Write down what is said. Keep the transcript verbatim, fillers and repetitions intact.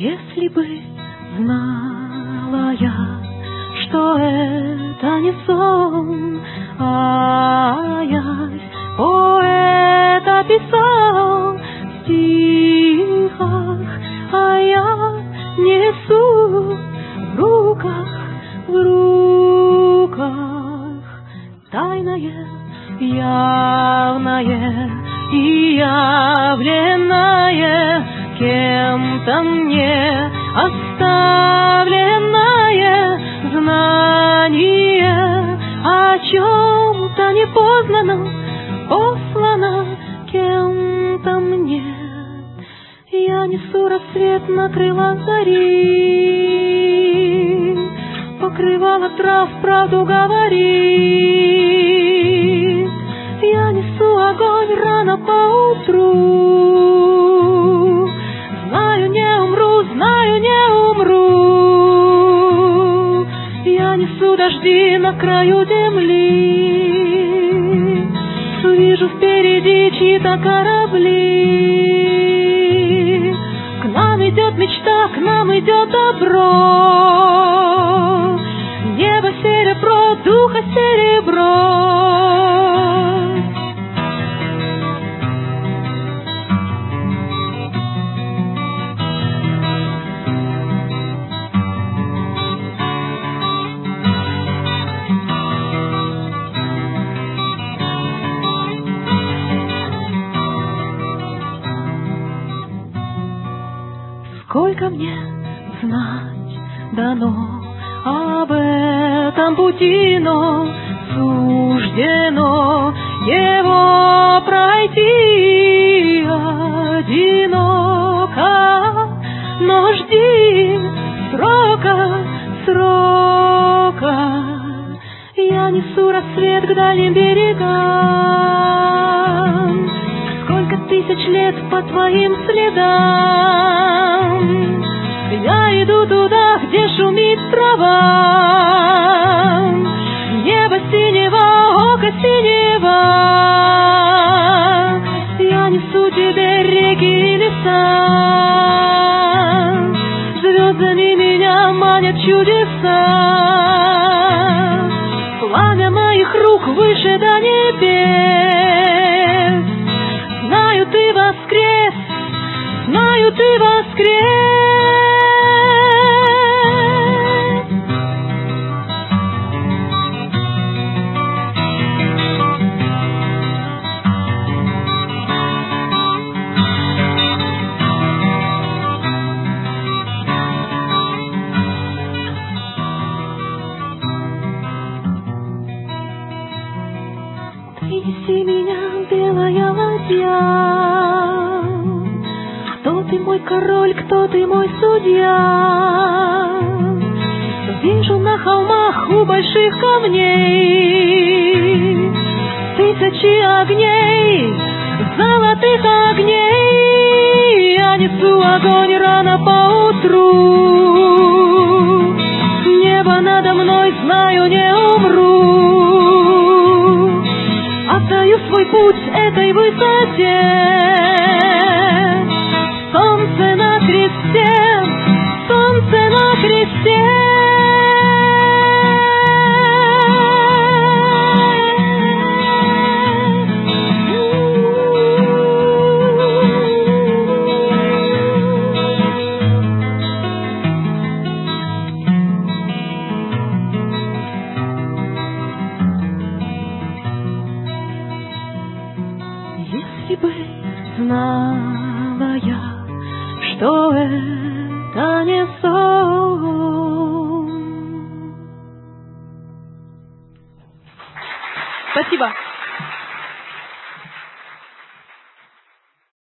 Если бы знала я, что это не сон, а я поэт описал в стихах, а я несу в руках, в руках тайное, явное и явленное, кем-то мне оставленное знание о чем-то непознанном, послано кем-то мне. Я несу рассвет на крылах зари, покрывало трав правду говорит. Я несу огонь рано поутру, знаю, не умру, знаю, не умру. Я несу дожди на краю земли, вижу впереди чьи-то корабли. К нам идет мечта, к нам идет добро, небо серебро, духа серебро. Сколько мне знать дано об этом пути, но суждено его пройти одиноко. Но жди срока, срока. Я несу рассвет к дальним берегам. Сколько тысяч лет по твоим следам я иду туда, где шумит трава, небо синего, око синего. Я несу тебе реки и леса, звездами меня манят чудеса. Пламя моих рук выше до небес. Знаю, ты воскрес, знаю, ты воскрес. Неси меня, белая ладья. Кто ты, мой король, кто ты, мой судья? Вижу на холмах у больших камней тысячи огней, золотых огней. Я несу огонь рано поутру, небо надо мной, знаю, не умру. Отдаю свой путь этой высоте, солнце на кресте, солнце на кресте. Если бы знала я, что это не сон. Спасибо.